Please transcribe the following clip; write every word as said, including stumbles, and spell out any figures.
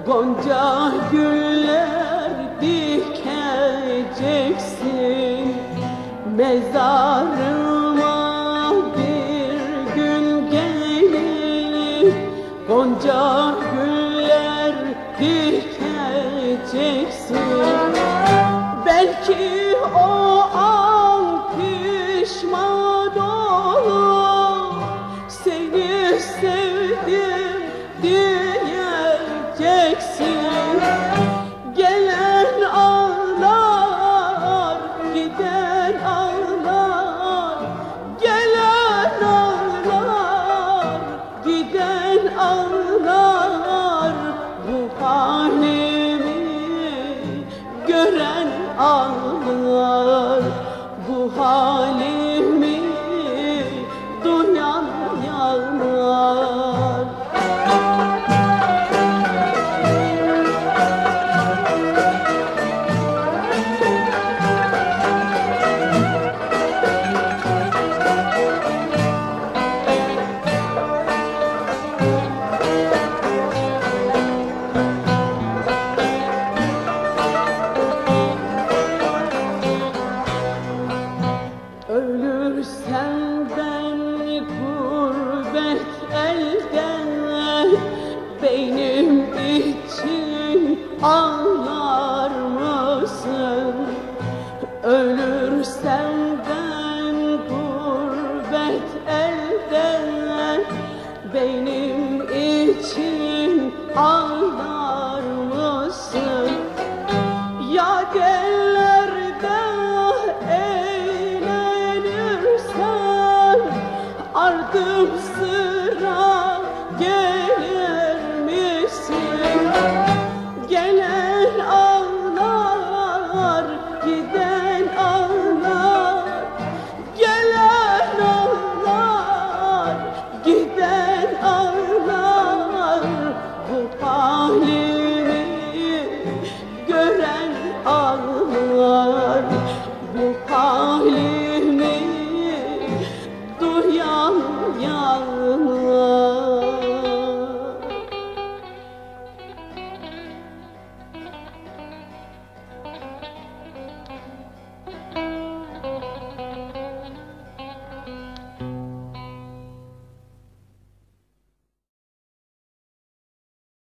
Gonca güller dikeceksin mezarıma bir gün gelip, gonca güller dikeceksin. Belki o an pişman olup seni sevdim diyeceksin. Gelen ağlar, giden ağlar, gelen ağlar, giden ağlar. Bu halimi gören ağlar, bu halimi duyan yanlar. Ölürsem ben gurbet elde, benim için ağlar mısın? Ölürsem ben gurbet elde, benim için ağlar